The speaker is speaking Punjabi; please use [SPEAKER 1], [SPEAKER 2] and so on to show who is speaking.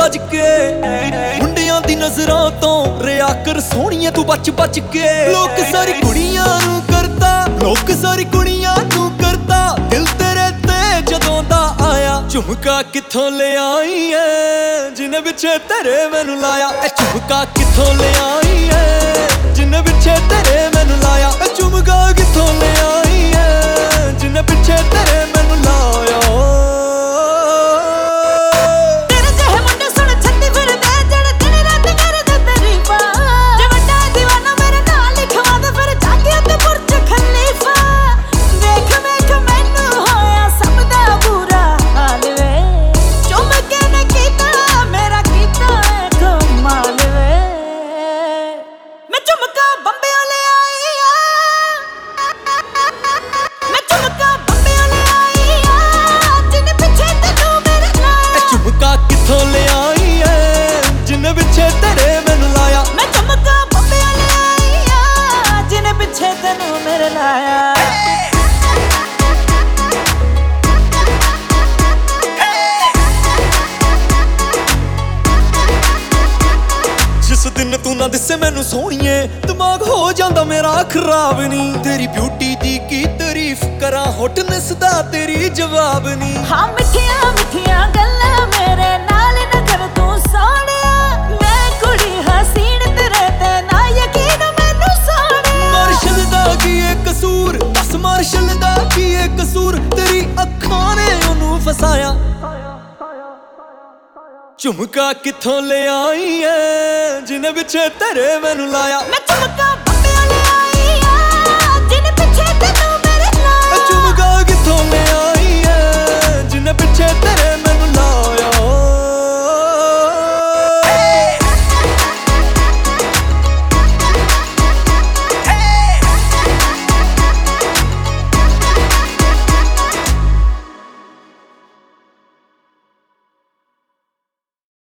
[SPEAKER 1] ਸਜ ਕੇ। ਮੁੰਡਿਆਂ ਦੀ ਨਜ਼ਰਾਂ ਤੋਂ ਰਿਆ ਕਰ ਸੋਹਣੀਏ ਤੂੰ ਬਚ ਬਚ ਕੇ। ਲੋਕ ਸਾਰੀ ਕੁੜੀਆਂ ਨੂੰ ਕਰਦਾ, ਲੋਕ ਸਾਰੀ ਕੁੜੀਆਂ ਨੂੰ ਕਰਦਾ, ਦਿਲ ਤੇਰੇ ਤੇ ਜਦੋਂ ਦਾ ਆਇਆ। ਝੁਮਕਾ ਕਿੱਥੋਂ ਲਿਆਈ ਐ ਜਿੰਨੇ ਪਿੱਛੇ ਤੇਰੇ ਮੈਨੂੰ ਲਾਇਆ। ਇਹ ਝੁਮਕਾ ਕਿੱਥੋਂ ਲਿਆਈ ਐ ਜਿੰਨੇ ਪਿੱਛੇ ਤੇਰੇ ਮੈਨੂੰ ਲਾਇਆ। ਇਹ ਝੁਮਕਾ ਕਿੱਥੋਂ ਲਿਆਈ ਐ ਜਿੰਨੇ ਪਿੱਛੇ ਤੇਰੇ ਮੈਨੂੰ ਲਾਇਆ। ਕਿੱਥੋਂ ਲਿਆਈ ਐ ਜਿੰਨੇ ਪਿੱਛੇ ਤੇਰੇ ਮੈਨੂੰ ਲਾਇਆ।
[SPEAKER 2] ਮੈਂ ਝੁਮਕਾ ਬੰਬਿਆਂ ਲਿਆਈ ਆ ਜਿੰਨੇ ਪਿੱਛੇ ਤੈਨੂੰ ਮੇਰੇ ਲਾਇਆ।
[SPEAKER 1] ਜਿਸ ਦਿਨ ਤੂੰ ਨਾ ਦਿਸੇ ਮੈਨੂੰ ਸੋਹਣੀਏ ਦਿਮਾਗ ਹੋ ਜਾਂਦਾ ਮੇਰਾ ਖਰਾਬ ਨੀ। ਤੇਰੀ ਬਿਊਟੀ ਦੀ ਕੀ ਤਾਰੀਫ ਕਰਾਂ, ਹੋਟਨੈਸ ਦਾ ਤੇਰੀ ਜਵਾਬ ਨੀ।
[SPEAKER 2] ਹਾਂ ਮਿੱਠੀਆਂ ਮਿੱਠੀਆਂ ਗੱਲਾਂ ਮੇਰੇ ਨਾਲ ਨਾ ਕਰ ਤੂੰ ਸੋਹਣਿਆ। ਮੈਂ ਕੁੜੀ ਹਸੀਨ ਤੇਰੇ ਤੇ ਨਾ ਯਕੀਨ ਮੈਨੂੰ ਸੋਹਣਿਆ।
[SPEAKER 1] ਮਾਰਸ਼ਲ ਦਾ ਕੀ ਏ ਕਸੂਰ, ਦੱਸ ਮਾਰਸ਼ਲ ਦਾ ਕੀ ਏ ਕਸੂਰ, ਤੇਰੀ ਅੱਖਾਂ ਨੇ ਉਹਨੂੰ ਫਸਾਇਆ। ਝੁਮਕਾ ਕਿੱਥੋਂ ਲਿਆਈ ਐ ਜਿੰਨੇ ਪਿੱਛੇ ਤੇਰੇ ਮੈਨੂੰ ਲਾਇਆ।
[SPEAKER 2] ਮੈਂ ਝੁਮਕਾ